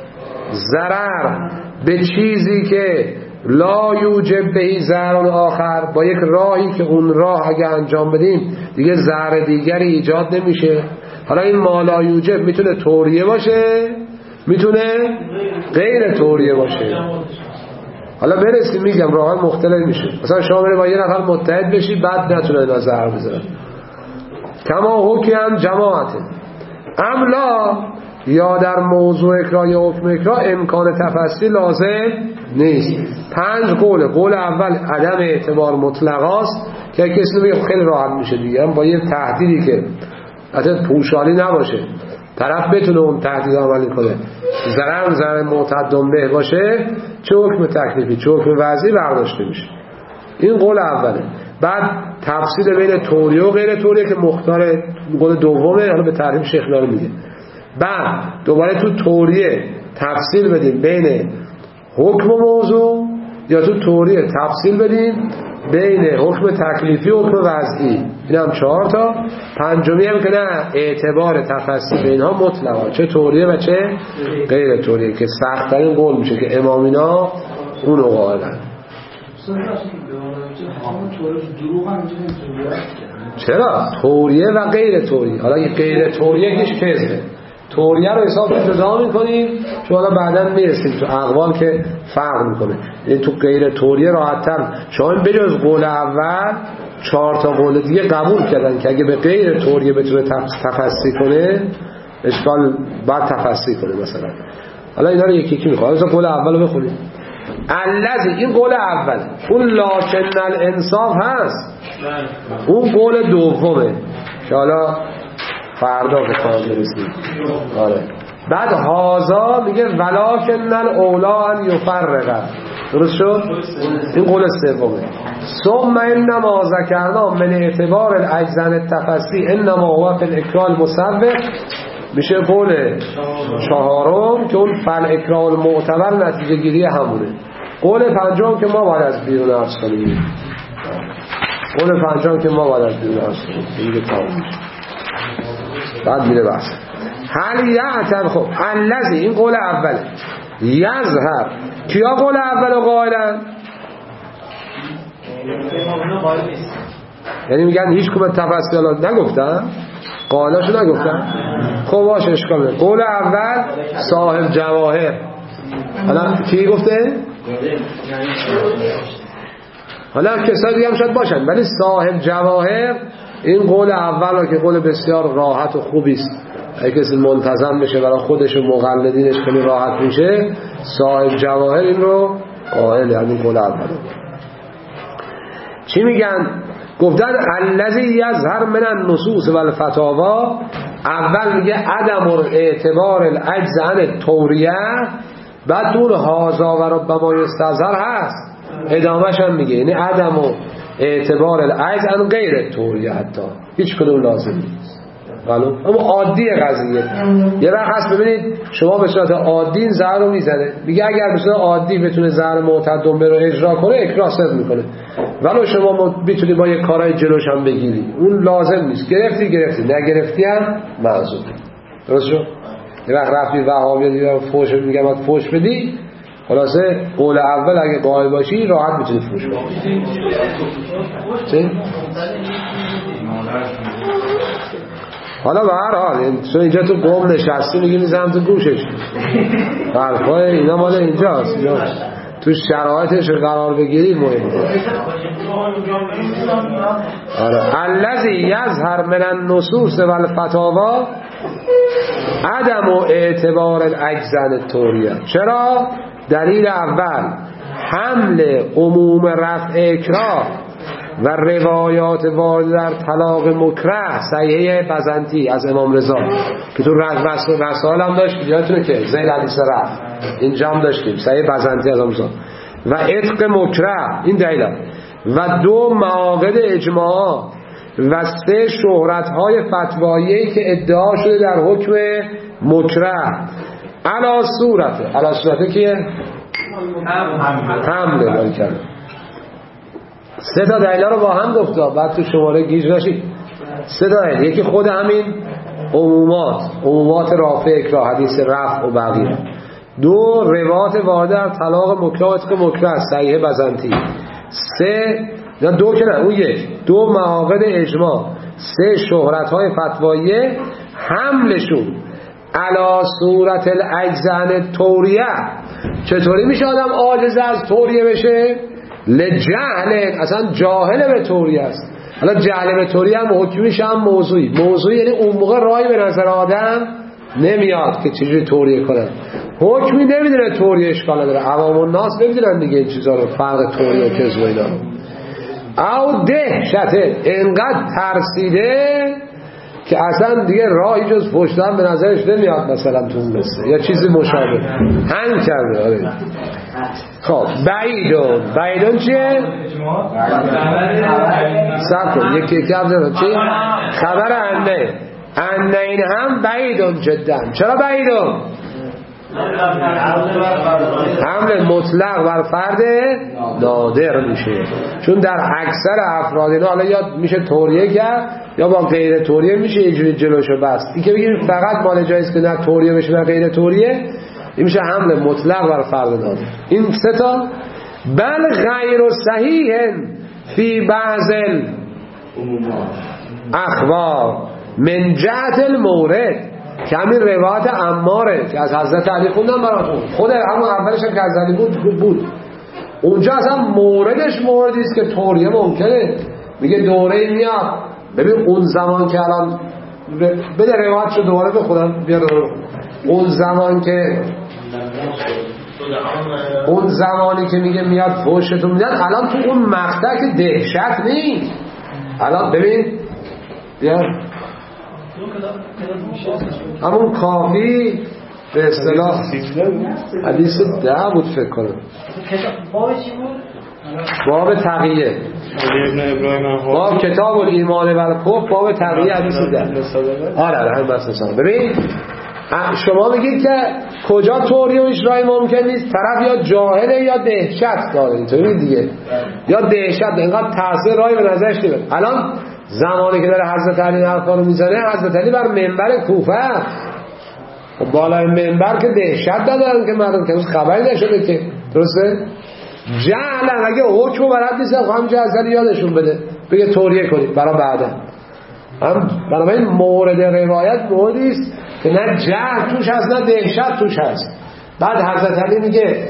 ضرر به چیزی که لا یوجب بهی ضرر آخر، با یک راهی که اون راه اگه انجام بدیم دیگه ضرر دیگری ایجاد نمیشه. حالا این ما لا یوجب میتونه توریه باشه، میتونه غیر توریه باشه. حالا برسیم میگم راه مختلف میشه. مثلا شما بری با یه نفر متحد بشی بعد نتونه اینا ضرر بزنن، کما حکم جماعت املا، یا در موضوع اکراه یا حکم اکراه امکان تفصیل لازم نیست. 5 قول. قول اول عدم اعتبار مطلق است که کسی نمیگه خیلی راحت میشه دیگه، هم با یه تهدیدی که حتی پوشالی نباشه طرف بتونه اون تهدید عملی کنه، ضرر معتد به باشه، چه حکم تکلیفی چه حکم وضعی برداشته میشه. این قول اوله. بعد تفصیل بین توریه و غیر توریه که مختار قول دومه، حالا به تعریف شیخ رو میگه. بعد دوباره تو توریه تفصیل بدیم بین حکم و موضوع، یا تو توریه تفصیل بدیم بین حکم تکلیفی و حکم وضعی. این هم 4 تا. پنجمی هم که نه اعتبار تفصیل اینها مطلقا، چه توریه و چه غیر توریه، که سخت‌ترین قول میشه که امامینا اونو قائلن. چرا؟ توریه و غیر توریه. حالا غیر توریه هیچ کذبه، توریه رو حساب جدا می‌کنیم چون حالا بعداً میرسیم تو اقوال که فرق میکنه. یعنی تو غیر توریه راحت‌تر شما بجز قول اول 4 تا قول دیگه قبول کردن که اگه به غیر توریه بتونه تفصیل کنه اشکال بعد تفصیل کنه مثلا. حالا اینا رو یکی یکی می‌خوام. مثلا قول اول رو بخونیم. الذی، این قول اول. اون لکن الانصاف هست، اون قول دومه که حالا فردا به کار برسیم. آره. بعد هازا میگه ولکن الاولا ان یفرق. درست شد؟ این قول سومه. ثم انما ذکرنا من اعتبار الاجزاء التفصیل انما هو فی الاکراه المسبق، میشه قول 4م که اون فل اکراه المعتبر نتیجه گیری همونه. قول 5م که ما باید از بیرون عرض کنیم. قول 5م که ما باید از بیرون عرض کنیم. این کار میشه. بعد میره بحث. هل یعتبر، خب الذی، این قول اوله، یظهر کیا قول اول قائلن؟ یعنی میگن هیچ کدوم تفصیلات نگفتن، قائلاشو نگفتن. خب باشه اشکال نداره. قول اول صاحب جواهر. حالا کی گفته؟ حالا کسایی دیگه هم شاید باشن، ولی صاحب جواهر این قول اول که قول بسیار راحت و خوبی است، اگه کسی منتظم بشه برای خودش و مقلدینش خیلی راحت میشه. صاحب جواهر این رو قائل، یعنی قول اول. چی میگن؟ گفتن الذی یظهر من النصوص والفتاوا. اول میگه عدم اعتبار العجز عن التوریه، بعد دون هازا و ربما یستظهر هست، ادامهش هم میگه یعنی عدم اعتبار العجز عن غیر التوریه، حتی هیچ کدوم لازم نیست. اما عادی قضیه یه وقت هست ببینید شما به صورت عادی زهر رو میزنه، میگه اگر به صورت عادی بتونه زهر معتد دنبه رو اجرا کنه اکراه صدر میکنه، ولی شما بتونی با یه کارهای جلوش هم بگیری، اون لازم نیست. گرفتی نگرفتی هم معذور. درست شد؟ یه وقت رفتی وهابی دیگه فوش میگم باید فوش بدی، خلاصه قول اول اگه قائل باشی راحت میتونی فوش بدی. حالا به هر حال اینجا تو قوم نشستی میگی میزنم تو گوشش، حرفای اینا مال اینجاست، تو شرایطش قرار بگیری مهمه. آره الذی یظهر من النصوص والفتاوا عدم اعتبار العجز عن التوریه. چرا؟ دلیل اول حمل عموم رفع اکراه و روایات وارد در طلاق مکره صحیحه بزنتی از امام رضا که تو رسائل هم داشت، یادتونه که زیل حدیث رفع اینجا هم داشتیم صحیح بزنتی از امام رضا و عتق مکره، این دلیل. و دو معاقد اجماع و سه شهرت‌های فتوایی که ادعا شده در حکم مکره. علا صورته که حمله باید کرد. سه تا دلیل رو با هم گفت، بعد تو شماره گیج نشید. سه دلیل، یکی خود همین عمومات رافع اکراه حدیث رفع و بقیه. دو روایات وارد در طلاق مکره صحیح بزنتی. سه نه دو که نه اون یک. دو معاقد اجماع، سه شهرت‌های فتوایی حملشون علا صورت العجز عن توریه. چطوری میشه آدم عاجز از توریه بشه؟ لجهل، اصلا جاهل به توریه است. حالا جهل به توریه هم حکمیش هم موضوعی یعنی اون موقع راهی به نظر آدم نمیاد که چجوری توریه کنن، حکمی نمیدونه توریه اشکال داره، عوام الناس نمیدونن دیگه این چیزا رو، فرق توریه و کذب و اینا. او دهشته، انقدر ترسیده که اصلا دیگه راهی جز پشتن به نظرش نمیاد، مثلا تو اون قصه یا چیزی مشابه هنگ کرده. آره خب بعیدون چیه؟ سب کن یکی هم چی؟ خبر انه این هم بعیدون جدا. چرا بعیدون؟ حمل مطلق بر فرد نادر میشه، چون در اکثر افراد اینا حالا یا میشه توریه کرد یا با غیر توریه میشه اینجوری جلوشو بست. این که بگیم فقط مال جایست که نه توریه بشه نه غیر توریه، این میشه حمل مطلق بر فرد نادر. این سه تا. بل غیر صحیح فی بعض اخبار من جهت المورد، که همین روایت عماره که از حضرت علی خوندم براتون، خود همون اولش که از علی بود اونجا اصلا موردش موردی است که توریه ممکنه. میگه دوره میاد، ببین اون زمان که الان بده روایتشو دوباره به خودم بیار، اون زمانی که میگه میاد فوشتون میاد، الان تو اون مقطع که دهشت نیست. الان ببین بیار همون کافی به اصطلاح حدیث 10 بود فکر کنم. باب تقیه، باب کتاب الایمان و الکفر، باب تقیه حدیث 10. آره همین بس نشانه. ببین شما میگید که کجا توریه و اجرای ممکن نیست، طرف یا جاهله یا دهشت داره، اینطوری دیگه، یا دهشت اینقدر تاثیر رای به نظرش نمیاد. الان زمانی که داره حضرت علی حرفا رو میزنه، حضرت علی بر منبر کوفه، خب بالای منبر که دهشت دادن که مردم که خبری نشده که درسته؟ جهلا اگه حکم برد نیستن خواهم جزلی یادشون بده بگه توریه کنید برای بعدا. هم بنابراین مورد روایت موردی است که نه جهل توش هست نه دهشت توش هست. بعد حضرت علی میگه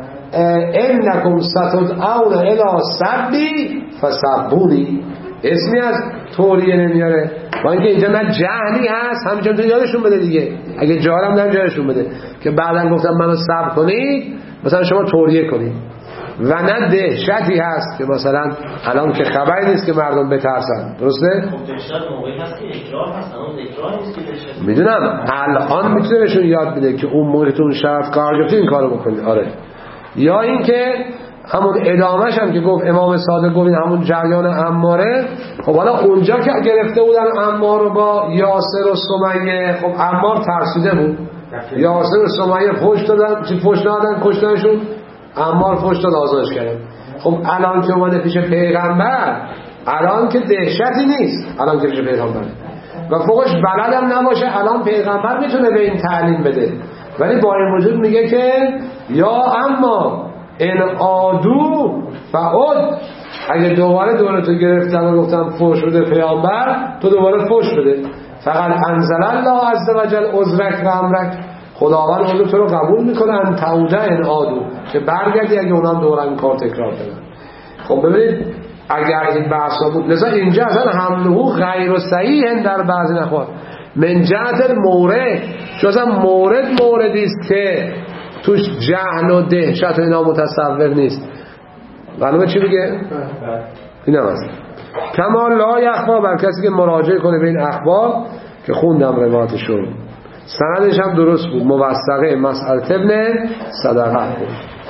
انکم ستدعون الی سبی فسبونی، اسمی از توریه نمیاره با اینکه اینجا نه جهلی هست همینجا تو یادشون بده دیگه، اگه جهلم نه یادشون بده که بعدا گفتم منو صبر کنید مثلا شما توریه کنید، و نه دهشتی هست که مثلا الان که خبری نیست که مردم بترسن. درسته؟ خب دهشت موقعی هست که اکراه هست، اما اکراه نیست که دهشت. میدونم الان میتونه بهشون یاد بده که اون موقع تو اون شرط قرار گرفتی این کارو بکنید. آره. یا اینکه همون ادامهش هم که گفت امام صادق گفت همون جریان عماره، خب حالا اونجا که گرفته بودن عمار رو با یاسر و سمیه، خب عمار ترسیده بود، یاسر و سمیه فحش دادن، چی فحش دادن کشتنشون، عمار فحش داد آزادش کردن. خب الان که اومده پیش پیغمبر، الان که دهشتی نیست، الان که پیش پیغمبر و فوقش بلدم نباشه، الان پیغمبر میتونه به این تعلیم بده، ولی با این وجود میگه که یا اما ان عادو فعد، اگه دوباره دورتو گرفتن و گفتن فحش بده پیغمبر، تو دوباره فحش بده. فقط انزل الله عز وجل عذرک و امرک، خداوند اون تو رو قبول میکنه ان تعوده ان عادو، که برگردی اگه اونام دوباره این کار تکرار کنن. خب ببینید اگر این بحثا بود، لذا اینجا اصلا حمله غیر صحیح در بعضی نخواه من جهت المورد، چون اصلا موردی است که توش جهل و دهشت و اینا متصور نیست. معلومه چی میگه؟ این هم هست کما لا یخفا بر کسی که مراجعه کنه به این اخبار که خوندم روایتشون، سندش هم درست بود، موثقه مسئله ابن صدقه بود.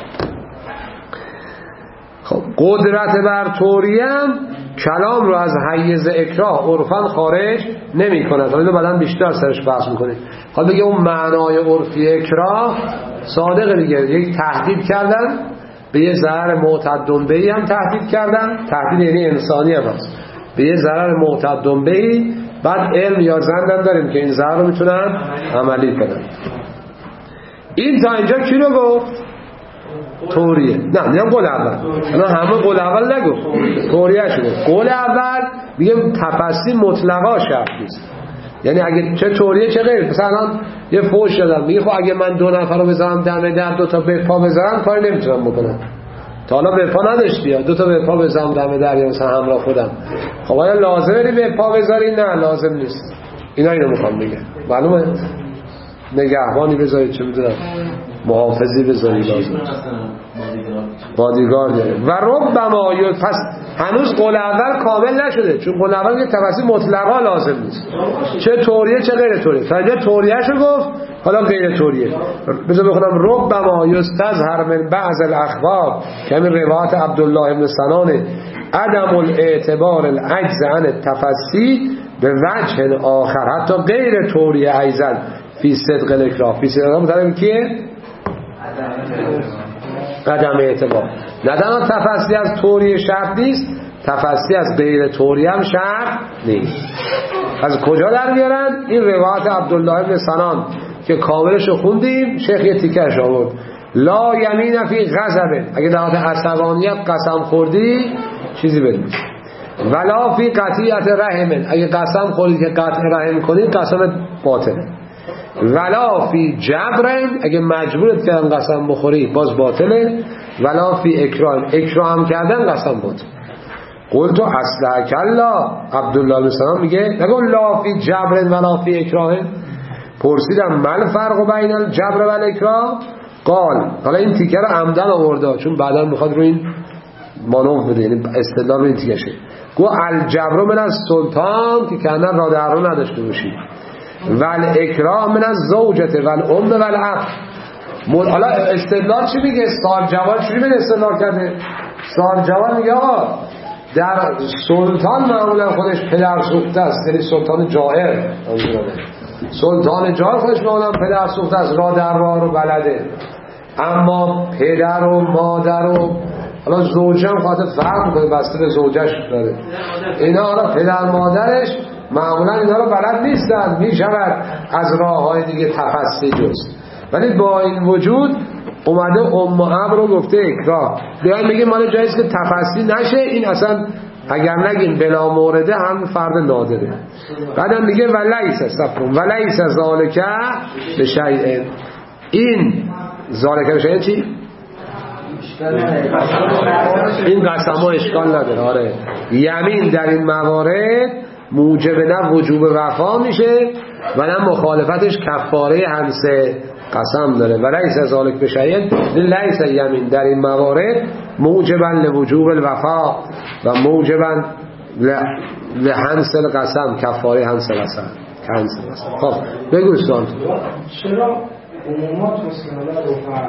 خب قدرت بر طوریم کلام رو از حیز اکراه عرفاً خارج نمی کند. حالا بعداً بیشتر سرش بحث میکنیم. حالا بگه اون معنای عرفی اکراه صادق دیگه، یک تهدید کردن به یه ضرر معتد بهی هم تهدید کردن، تهدید یعنی انسانی هم هست، به یه ضرر معتد بهی، بعد علم یا زندن داریم که این ضرر رو میتونن عملی کنن. این تا اینجا کی رو گفت؟ توریه. نه میگم قول اول، انا همه قول اول نگفت، توریه شد. قول اول میگم تفسیر مطلقا شرط نیست، یعنی اگه چه توریه چه غیر. مثلا یه فوش دادم میگه خب اگه من 2 نفر رو بذارم دم در 2 تا به پا بذارم کاری نمیتونم بکنم، تا حالا به پا نداشتی یا 2 تا به پا بذارم دم در یا مثلا همراه خودم، خب آیا لازمه به پا بذاری؟ نه لازم نیست. اینا اینو میخوام بگم. معلومه نگهبانی بذاری، چه میدونم محافظی بذاری، لازم بادیگارد داره. و ربما پس هنوز قول اول کامل نشده، چون قول اول که تفسیر مطلقا لازم نیست، چه توریه چه غیر توریه. تا اینجا توریه شو گفت، حالا غیر توریه. بذار بخونم ربما یستظهر من بعض الاخبار که همین روایت عبدالله ابن سنان عدم الاعتبار العجز عن التفسیر به وجه آخر حتی غیر توریه ایزن فی صدق الاکراه. فی صدق الاکراه مطلب کیه؟ عدم اعتبار. نه تنها تفسیر از توریه شرط نیست، تفسیر از غیر توریه هم شرط نیست. از کجا در میارن؟ این روایت عبدالله ابن سنان که کاملش رو خوندیم، شیخ یه تیکش آورد. لا یمین فی غضب، اگه در حالت عصبانیت قسم خوردی چیزی بدید. ولا فی قطیعت رحم، اگه قسم خوردی که قطع رحم کنی قسم باطله. ولا فی جبر، اگه مجبورت کردن قسم بخوری باز باطله. ولا فی اکرام، اکرام کردن قسم باطل. قلت اصلا کلا، عبدالله بن سلام میگه نگو لا فی جبر ولا فی اکرام. پرسیدم من فرق بین الجبر و الاکرام؟ قال، حالا این تیکه رو عمدن آورده چون بعدا میخواد رو این مانور بده، یعنی استدلال رو این تیکه شه. گو الجبر من از سلطان که کندن را در رو نداشته باشی، ول اکرام من از زوجته ول ام ول اخ. حالا استدلال چی میگه؟ سال جوان چی میگه استدلال کرده؟ سال جوان میگه آقا در سلطان معمولا خودش پدر سوخته است، یعنی سلطان جائر، سلطان جائر خودش معمولا پدر سوخته است، را در راه رو بلده. اما پدر و مادر و حالا زوجه هم خواهد فرق میکنه بسته به زوجهش داره اینا، حالا پدر مادرش معمولا اینا رو بلد نیستن، میشود از راه‌های دیگه تفصیل جست. ولی با این وجود اومده امر رو گفته اکراه. بیایم بگیم مال جاییست که تفصیل نشه، این اصلا اگر نگیم بلا مورده هم فرد نادره. بعدم میگه ولیس ذالک بشیء، این ذالک بشیء چی؟ این قسم ها اشکال نداره. آره یمین در این موارد موجب نه وجوب وفا میشه و نه مخالفتش کفاره همس قسم داره. و لیس ذالک بشیء لیس یمین در این موارد موجبا لوجوب الوفا و موجبا لحنس القسم، کفاره همس قسم. خب بگو سوال. چرا عمومات مسلمانه رو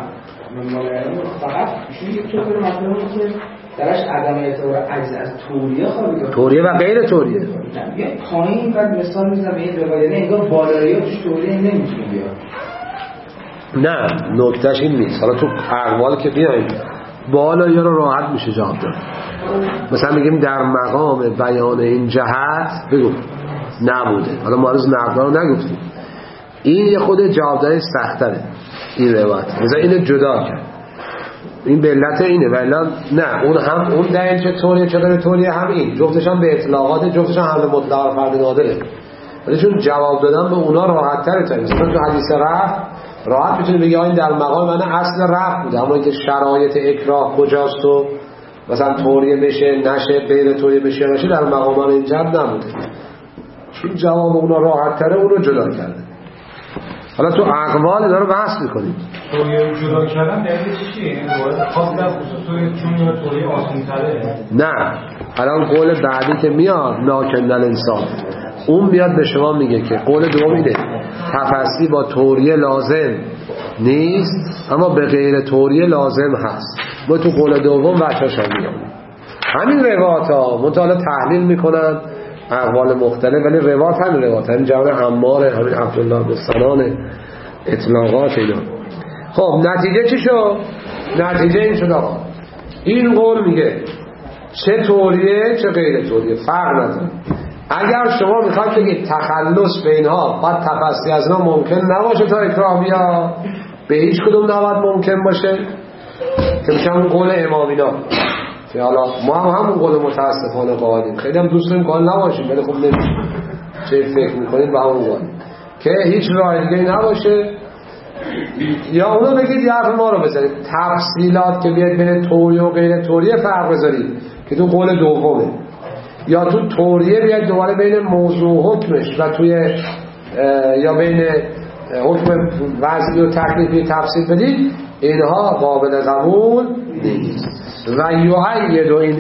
فقط ایشون یک طور مطلبی که درش عدم اعتبار عجز از توریه خواهی توریه و غیر توریه یه پایین بعد مثال میزنم به این روایه، نه انگار بالایی ها توش توریه نمیتونی بیاد. نه نکتهش این نیست. حالا تو اقوال که بیایم بالایی ها رو راحت میشه جواب داد. مثلا میگیم در مقام بیان این جهت بگو نبوده. حالا ما روز نقدار رو نگفتیم، این یه خود جواب دادن سختره این روایت، مثلا اینو جدا کرد. این به علت اینه، ولی نه اون هم اون دلیل چه طوریه چه غیر طوریه هم این جفتش هم به اطلاقات، جفتش هم حمل مطلق فرد نادره. ولی چون جواب دادن به اونا راحت تره تا مثلا تو حدیث رفع راحت میتونی بگی این در مقام من اصل رفع بوده، اما اینکه شرایط اکراه کجاست و مثلا طوریه بشه نشه غیر طوریه بشه نشه در مقام من این جد نبوده. چون جواب اونا راحت تره اون رو جدا کرده. حالا تو اقوال داره بحث میکنیم. توریه جدا کردن دلیلش چیه؟ این وارد خاص در خصوص توریه چون توریه آسان‌تره؟ نه الان قول بعدی که میاد ناکن الانسان اون میاد به شما میگه که قول دوم اینه تفصیل با توریه لازم نیست اما به غیر توریه لازم هست. ما تو قول دوم وحشش هم میاد همین روایات ها مطالعه تحلیل میکنن اقوال مختلف، ولی روایات همین روایات همین جواب عمار همین عبدالله بن سنان اطلاقات اینا. خب نتیجه چی شد؟ نتیجه این شد آقا این قول میگه چه توریه چه غیر توریه فرق نداره. اگر شما میخواید بگید تخلص به اینها باید تفصیل از اینا ممکن نباشه تا اکراه بیا، به هیچ کدوم نباید ممکن باشه که میشه همون قول امامینا که حالا ما هم همون قول متاسفانه قائلیم، خیلی هم دوست داریم قائل نباشیم ولی خب نمیشه. چه فکر میکنید به همون قول که هیچ راه دیگه نباشه، یا اونو بگید یا حرف ما رو بزنید تفصیلات که بیاد بین توریه و غیر توریه فرق بذارید که تو قول دومه، یا تو توریه بیاد دوباره بین موضوع حکمش و توی یا بین حکم وضعی و تکلیفی تفصیل بدید، اینها قابل قبول نیست. و یؤید این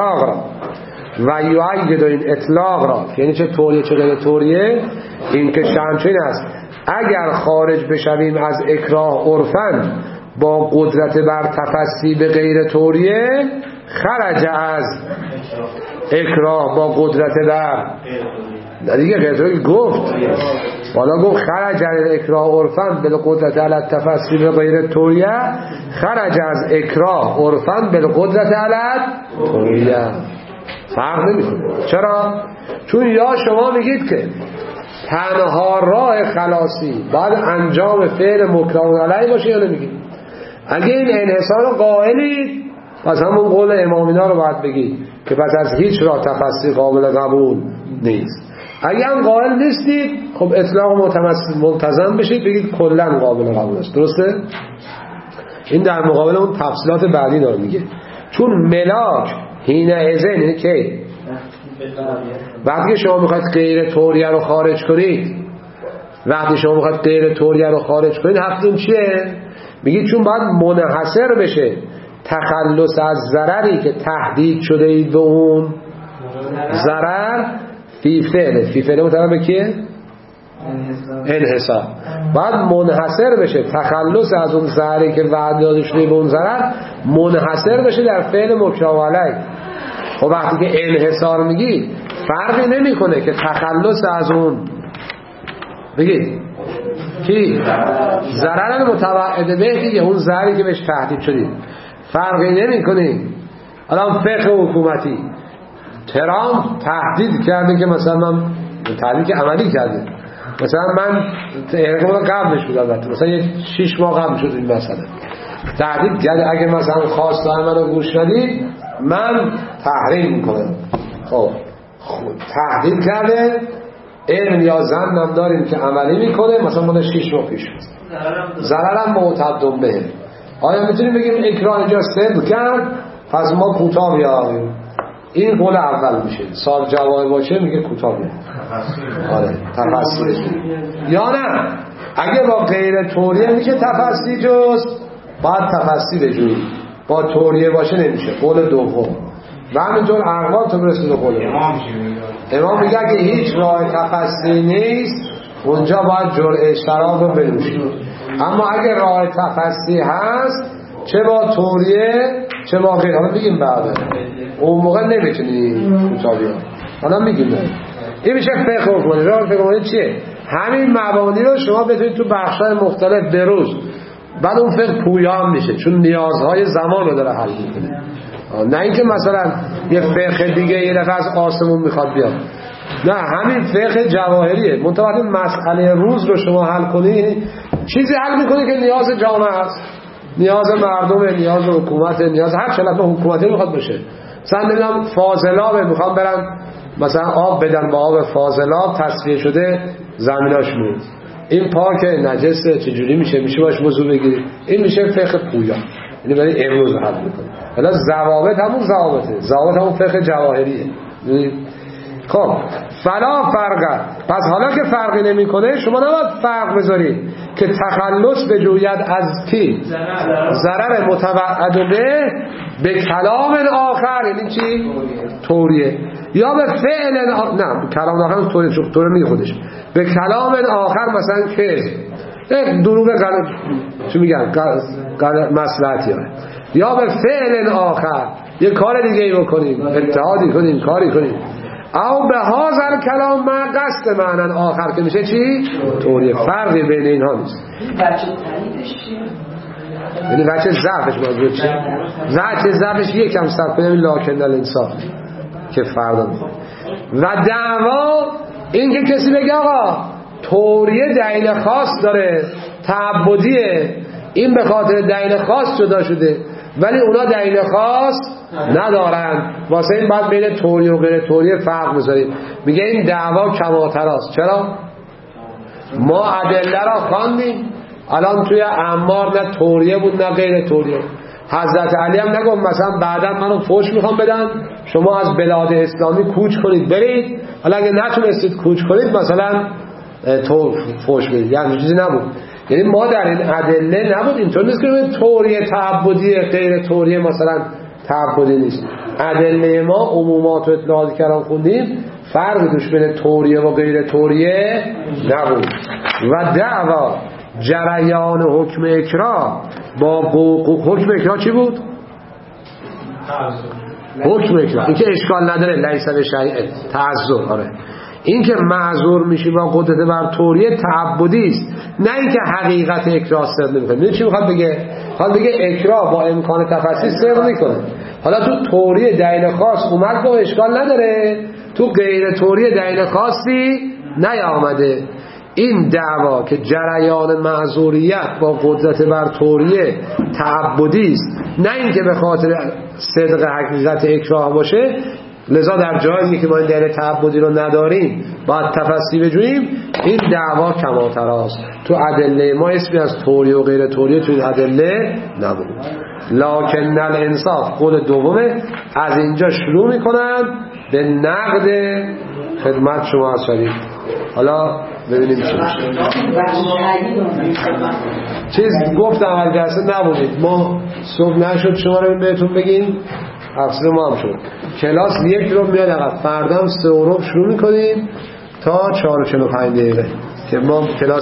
اطلاق را یعنی چه توریه چه غیر توریه این که شمچین است اگر خارج بشویم از اکراه عرفاً با قدرت بر تفصیل به غیر توریه خرج از اکراه با قدرت بر دیگه غیر توریه گفت بالا گفت خرج از اکراه عرفاً به قدرت علی تفصیل به غیر توریه خرج از اکراه عرفاً به قدرت علی توریه. فرق نمیکنه. چرا؟ چون یا شما میگید که تنها راه خلاصی باید انجام فعل مکراه علیه باشه یا نمیگید؟ اگه این انحصار رو قائلید پس همون قول امامینا رو باید بگید که پس از هیچ راه تفصیل قابل قبول نیست. اگه هم قائل نیستید خب اطلاق ملتزم بشید بگید کلا قابل قبول است. درسته؟ این در مقابل اون تفصیلات بعدی داره میگه. چون ملاک هینه ازن که وقتی شما میخواید غیر توریه رو خارج کنید، وقتی شما میخواید غیر توریه رو خارج کنید حرفتون چیه؟ میگید چون باید منحصر بشه تخلص از ضرری که تهدید شده اید به اون ضرر فی فعل مطابق به کیه؟ انحصار. باید منحصر بشه تخلص از اون ضرری که وعده داده شده به اون ضرر منحصر بشه در فعل مکراه علیه. خب وقتی که انحصار میگی فرقی نمیکنه که تخلص از اون بگید کی ضرر متوعده به دیگه اون ضرری که بهش تهدید شدید فرقی نمیکنه. الان فقه حکومتی ترامپ تهدید کرده که مثلا من تحلیل که عملی کرده. مثلا من احتمال قبلش بود البته مثلا 6 ماه قبل شد این مسئله تحلیل کرده اگه مثلا خواستای منو گوش ندید من تحریم میکنم. خب تحلیل کرده علم یا زنم داریم که عملی میکنه مثلا مال 6 ماه پیش ضررم معتد به. آیا میتونیم بگیم اکراه اینجا صدق کرد پس ما کوتاه بیایم؟ این قول اول میشه. سال جواب باشه میگه کوتاه بیایم. آره تفصیل. یا نه اگه با غیر توریه میشه تفصیل جز باید تفصیل بجوییم با توریه باشه نمیشه. قول دوم و همینطور اقوال تو برسید به قول امام میگه اگه هیچ راه تفصیلی نیست اونجا باید جرعه شراب رو بنوشید. اما اگه راه تفصیلی هست چه با توریه چه با غیر حالا میگیم بعد اون موقع نمیتونی کوتاه بیاد. حالا میگیم این میشه فقه حکمانی. راه فقه حکمانی چیه؟ همین مبانی رو شما بتونید تو بخش‌های مختلف بروز بعد اون فقه پویان میشه چون نیازهای زمان رو داره حل میکنه. نه اینکه مثلا یه فقه دیگه یه دفعه از آسمون میخواد بیاد. نه همین فقه جواهریه. منتها مسئله روز رو شما حل کنی چیزی حل میکنه که نیاز جامعه است، نیاز مردم، نیاز حکومت، نیاز هر چقدر حکومتی میخواد باشه. مثلا نمیدونم فاضلاب میخوام برن مثلا آب بدن با آب فاضلاب تصفیه شده زمیناش میاد این پاک نجسه چجوری میشه باش وضو بگیری. این میشه فقه پویا. یعنی برای امروز حل میکنه. حالا ضوابط همون ضوابط همون فقه جواهریه. خب فلا فرق. پس حالا که فرقی نمیکنه شما نباید فرق بذارید که تخلص بجوید از کی؟ ضرر متوعد به کلام آخر. یعنی چی؟ توریه. یا به فعل نه کلام آخر توریه میگه خودش. به کلام آخر مثلا که دروغ چی میگن مصلحتی ها. یا به فعل آخر یه کار دیگه ای بکنیم اتحادی کنیم کاری کنیم او به هازر کلام ما قصد معنی آخر که میشه چی؟ توریه. فرقی بین اینها نیست. یعنی بچه ضعفش باید چی؟ بچه ضعفش یکم صرف کنیم لاکن الانصاف که فردا میخواد. و دعوا این که کسی بگه آقا توریه دلیل خاص داره تعبدیه این به خاطر دلیل خاص جدا شده ولی اونا دلیل خاص ندارن واسه این باید بین توریه و غیر توریه فرق بذاریم. میگه این دعوا کماتراست. چرا؟ ما ادله را خواندیم الان توی عمار نه توریه بود نه غیر توریه. حضرت علی هم نگم مثلا بعدا منو فوش میخوام بدن شما از بلاد اسلامی کوچ کنید برید حالا اگه نتونستید کوچ کنید مثلا تو فوش بدید. یعنی چیزی نبود. یعنی ما در این ادله نبود. اینطور نیست که توریه تعبدیه غیر توریه مثلا تعبدی نیست. ادله ما عمومات و اطلاعاتی که الان خوندیم فرق دوش بین توریه و غیر توریه نبود. و دعوا جریان حکم اکراه با حکم اکراه چی بود؟ حکم اکراه این که اشکال نداره لیس به شیء تعذر. آره این که معذور میشی با قدرت بر توریه تعبدی است نه این که حقیقت اکراه صدق نمیکنه. میدونی چی میخواد بگه؟ میخواد بگه اکراه با امکان تفصیل صدق میکنه. حالا تو توریه دلیل خاص اومد با اشکال نداره تو غیر توریه دلیل خاصی نیامده. این دعوا که جریان معذوریت با قدرت بر توریه تعبدی است نه اینکه به خاطر صدق حقیقت اکراه باشه لذا در جایی که ما این دلیل تعبدی رو نداریم باید تفصیل بجوییم. این دعوا کماتراست. تو ادله ما اسمی از توریه و غیر توریه تو این ادله نبود. لکن الانصاف قول دومه. از اینجا شروع میکنن به نقد خدمت شما از شریف. حالا ببینیم چی میشه. چیز گفتم اول جلسه نبودید ما صبح نشد شما رو بهتون بگیم تقصیر ما هم شد. کلاس 1 رو میاد عقب فردا هم 3 شروع میکنیم تا 4:45 که ما کلاس